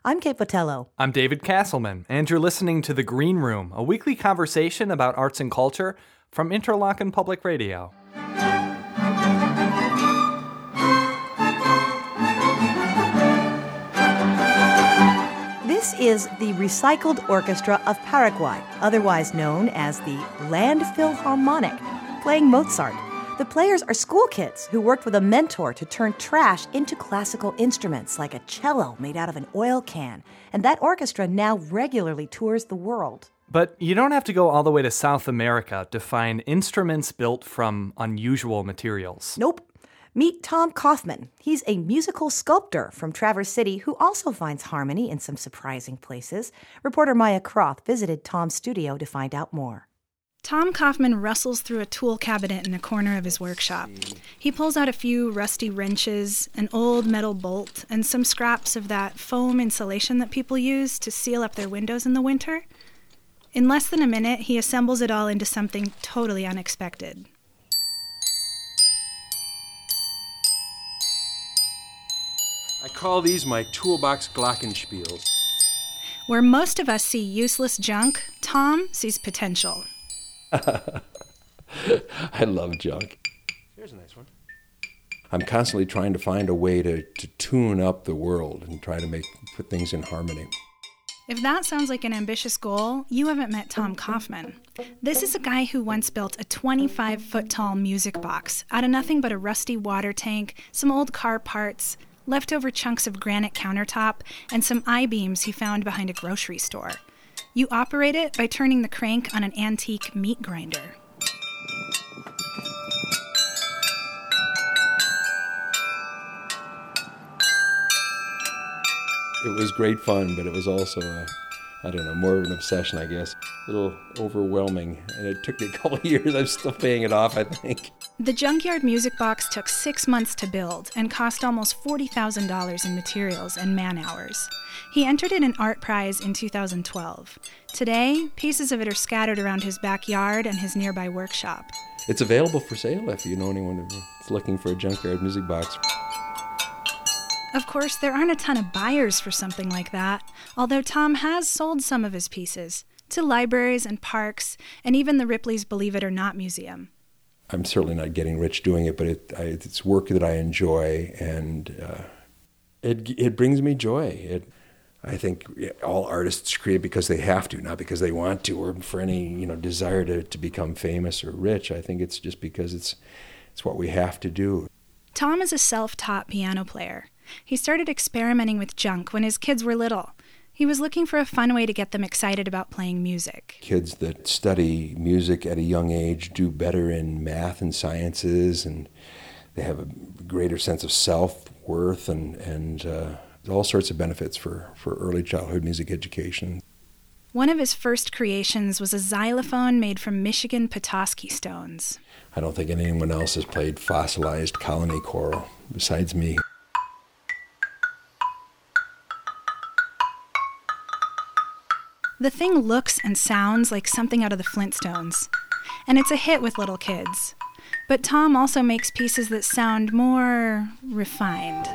I'm Kate Botello. I'm David Castleman, and you're listening to The Green Room, a weekly conversation about arts and culture from Interlochen Public Radio. This is the Recycled Orchestra of Paraguay, otherwise known as the Land Philharmonic, playing Mozart. The players are school kids who worked with a mentor to turn trash into classical instruments, like a cello made out of an oil can. And that orchestra now regularly tours the world. But you don't have to go all the way to South America to find instruments built from unusual materials. Nope. Meet Tom Kaufman. He's a musical sculptor from Traverse City who also finds harmony in some surprising places. Reporter Maya Croth visited Tom's studio to find out more. Tom Kaufman rustles through a tool cabinet in a corner of his workshop. He pulls out a few rusty wrenches, an old metal bolt, and some scraps of that foam insulation that people use to seal up their windows in the winter. In less than a minute, he assembles it all into something totally unexpected. I call these my toolbox glockenspiels. Where most of us see useless junk, Tom sees potential. I love junk. Here's a nice one. I'm constantly trying to find a way to tune up the world and try to put things in harmony. If that sounds like an ambitious goal, you haven't met Tom Kaufman. This is a guy who once built a 25-foot-tall music box out of nothing but a rusty water tank, some old car parts, leftover chunks of granite countertop, and some I-beams he found behind a grocery store. You operate it by turning the crank on an antique meat grinder. It was great fun, but it was also, more of an obsession, I guess. A little overwhelming, and it took me a couple of years. I'm still paying it off, I think. The Junkyard Music Box took 6 months to build and cost almost $40,000 in materials and man-hours. He entered in an art prize in 2012. Today, pieces of it are scattered around his backyard and his nearby workshop. It's available for sale if you know anyone who's looking for a Junkyard Music Box. Of course, there aren't a ton of buyers for something like that, although Tom has sold some of his pieces to libraries and parks, and even the Ripley's Believe It or Not Museum. I'm certainly not getting rich doing it, but it's work that I enjoy, and it brings me joy. I think all artists create because they have to, not because they want to, or for any desire to become famous or rich. I think it's just because it's what we have to do. Tom is a self-taught piano player. He started experimenting with junk when his kids were little. He was looking for a fun way to get them excited about playing music. Kids that study music at a young age do better in math and sciences, and they have a greater sense of self-worth and all sorts of benefits for early childhood music education. One of his first creations was a xylophone made from Michigan Petoskey stones. I don't think anyone else has played fossilized colony coral besides me. The thing looks and sounds like something out of the Flintstones, and it's a hit with little kids. But Tom also makes pieces that sound more refined.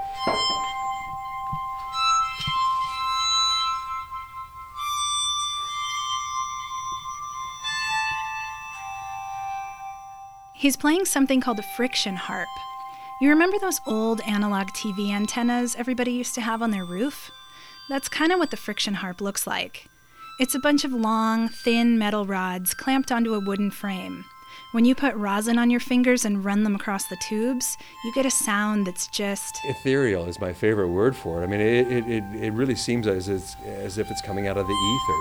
He's playing something called a friction harp. You remember those old analog TV antennas everybody used to have on their roof? That's kind of what the friction harp looks like. It's a bunch of long, thin metal rods clamped onto a wooden frame. When you put rosin on your fingers and run them across the tubes, you get a sound that's just... ethereal is my favorite word for it. I mean, it really seems as if it's coming out of the ether.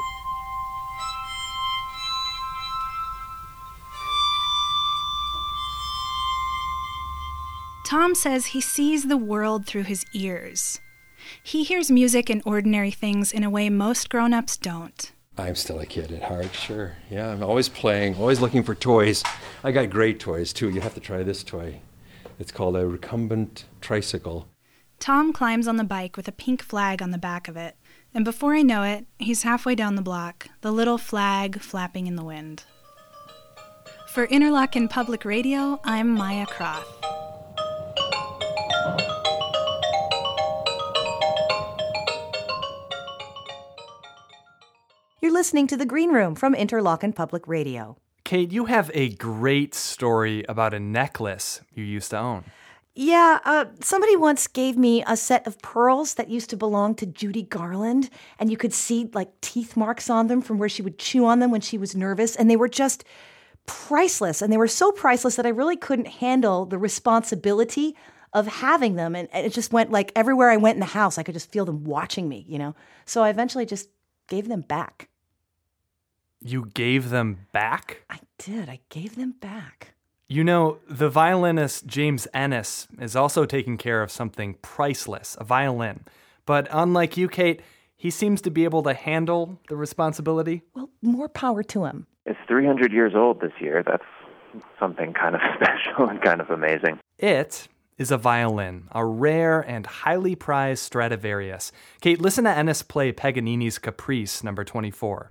Tom says he sees the world through his ears. He hears music and ordinary things in a way most grown-ups don't. I'm still a kid at heart, sure. Yeah, I'm always playing, always looking for toys. I got great toys, too. You have to try this toy. It's called a recumbent tricycle. Tom climbs on the bike with a pink flag on the back of it, and before I know it, he's halfway down the block, the little flag flapping in the wind. For Interlochen Public Radio, I'm Maya Croth. You're listening to The Green Room from Interlochen Public Radio. Kate, you have a great story about a necklace you used to own. Yeah, somebody once gave me a set of pearls that used to belong to Judy Garland, and you could see like teeth marks on them from where she would chew on them when she was nervous, and they were just priceless. And they were so priceless that I really couldn't handle the responsibility of having them, and it just went like everywhere I went in the house, I could just feel them watching me, you know? So I eventually just gave them back. You gave them back? I did. I gave them back. You know, the violinist James Ennis is also taking care of something priceless, a violin. But unlike you, Kate, he seems to be able to handle the responsibility. Well, more power to him. It's 300 years old this year. That's something kind of special and kind of amazing. It is a violin, a rare and highly prized Stradivarius. Kate, listen to Ennis play Paganini's Caprice, number 24.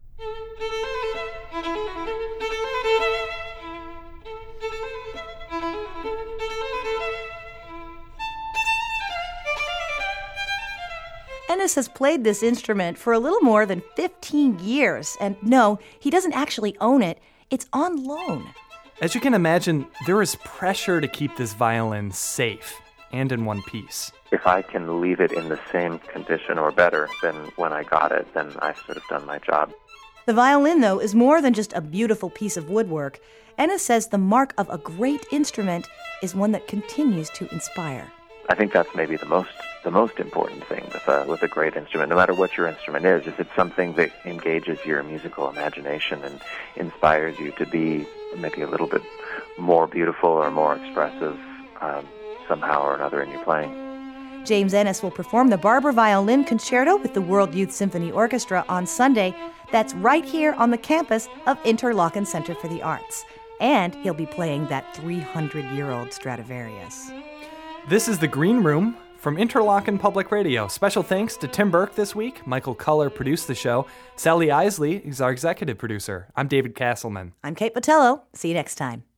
Ennis has played this instrument for a little more than 15 years, and no, he doesn't actually own it. It's on loan. As you can imagine, there is pressure to keep this violin safe and in one piece. If I can leave it in the same condition or better than when I got it, then I've sort of done my job. The violin, though, is more than just a beautiful piece of woodwork. Ennis says the mark of a great instrument is one that continues to inspire. I think that's maybe the most important thing with a great instrument, no matter what your instrument is it's something that engages your musical imagination and inspires you to be maybe a little bit more beautiful or more expressive somehow or another in your playing. James Ennis will perform the Barber Violin Concerto with the World Youth Symphony Orchestra on Sunday. That's right here on the campus of Interlochen Center for the Arts. And he'll be playing that 300-year-old Stradivarius. This is The Green Room from Interlochen Public Radio. Special thanks to Tim Burke this week. Michael Culler produced the show. Sally Isley is our executive producer. I'm David Castleman. I'm Kate Botello. See you next time.